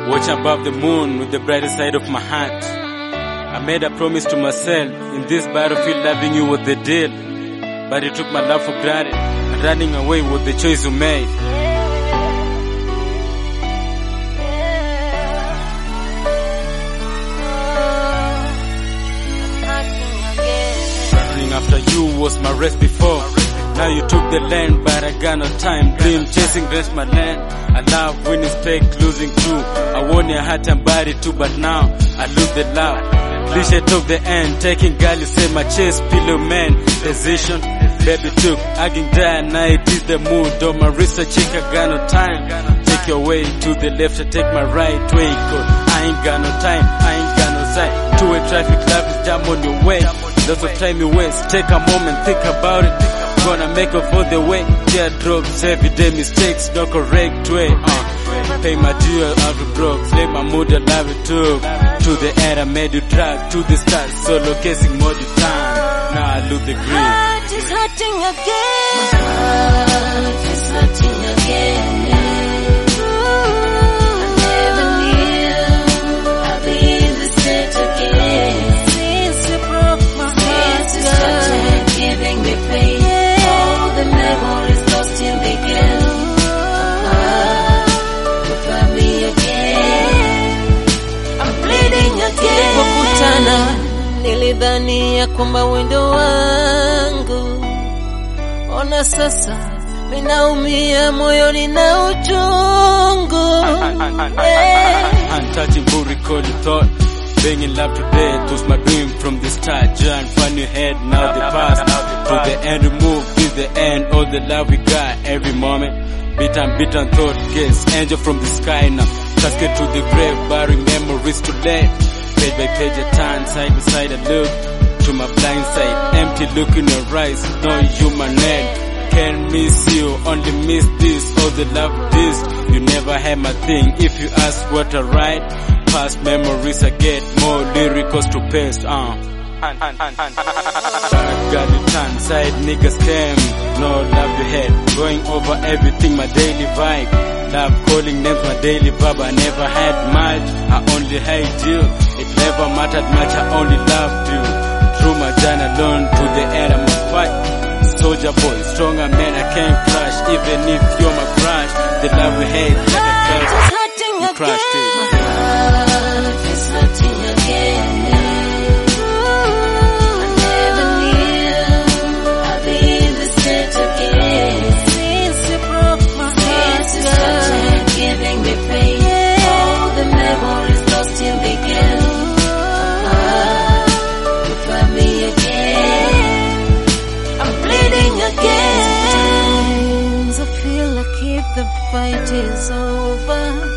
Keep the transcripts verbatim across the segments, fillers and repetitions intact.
Watch above the moon with the brighter side of my heart. I made a promise to myself, in this battlefield loving you was the deal. But you took my love for granted, and running away was the choice you made. Running after you was my rest before. Now you took the land, but I got no time. Dream chasing, rest my land. I love winning, spec losing too. I won your heart and body too, but now I lose the love. Cliche took the end, taking girl, you say my chest, pillow man. Decision, baby took, hugging day night is the mood. On my wrist, a chick, I got no time. Take your way to the left, I take my right way. Cause I ain't got no time, I ain't got no sight. Two-way traffic, love is jam on your way. Lots of time you waste, take a moment, think about it. Gonna make up for the way. Teardrops, everyday mistakes, no correct way. Uh, pay my due out of broke. Play my mood, I love it too. To the end, I made you drag to the start. Solo casing more the time. Now I lose the green. My heart is hurting again. My heart is hurting again. I never knew I'd be in this state again. Since you broke my heart, since you started giving me pain. The memories lost in the game. Look me again. I'm bleeding again. Tulipokutana nilidhania kwamba wendo wangu. Ona sasa ninaumia moyoni na uchungu. Untouchable, recall your thought. Being in love today, it was my dream from the start. John, find your head, now the past. To the end, remove, till the end. All the love we got, every moment. Beat and beat and thought, guess. Angel from the sky now. Casket to the grave, burying memories to late. Page by page, I turn side by side, I look to my blind side. Empty look in your eyes, no human head. Can't miss you, only miss this. All the love this, you never had my thing. If you ask what I write, past memories I get more lyricals to paste, uh. I got the turn side, niggas came, no love you had. Going over everything, my daily vibe. Love calling names, my daily vibe. I never had much, I only hate you. It never mattered much, I only loved you. Through my journey alone, to the end I must fight. Soldier boy, stronger man, I can't crush. Even if you're my crush, the love we hate, like a crush, you crushed it. It's hurting again. I never knew I'd be in this state again. Since you broke my heart, since you started giving me pain. All the memories lost in the game. You found me again. I'm bleeding again. Sometimes I feel like if the fight is over,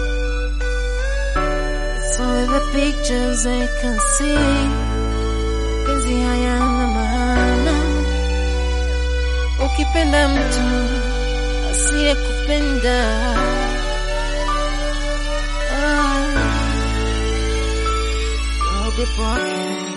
so the pictures I can see, penzi hayana maana. Ukipenda mtu asiye kupenda, ah, you'll be broken.